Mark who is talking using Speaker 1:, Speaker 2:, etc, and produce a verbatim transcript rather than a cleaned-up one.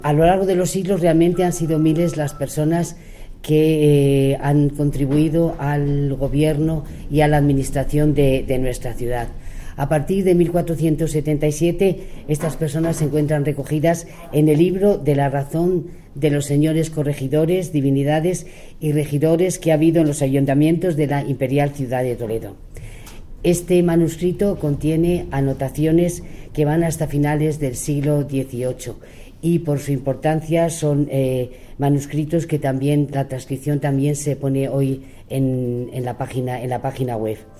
Speaker 1: A lo largo de los siglos realmente han sido miles las personas que eh, han contribuido al gobierno y a la administración de, de nuestra ciudad. A partir de mil cuatrocientos setenta y siete, estas personas se encuentran recogidas en el libro de la razón de los señores corregidores, divinidades y regidores que ha habido en los ayuntamientos de la imperial ciudad de Toledo. Este manuscrito contiene anotaciones que van hasta finales del siglo dieciocho y por su importancia son eh, manuscritos que también, la transcripción también se pone hoy en, en la página, en la página web.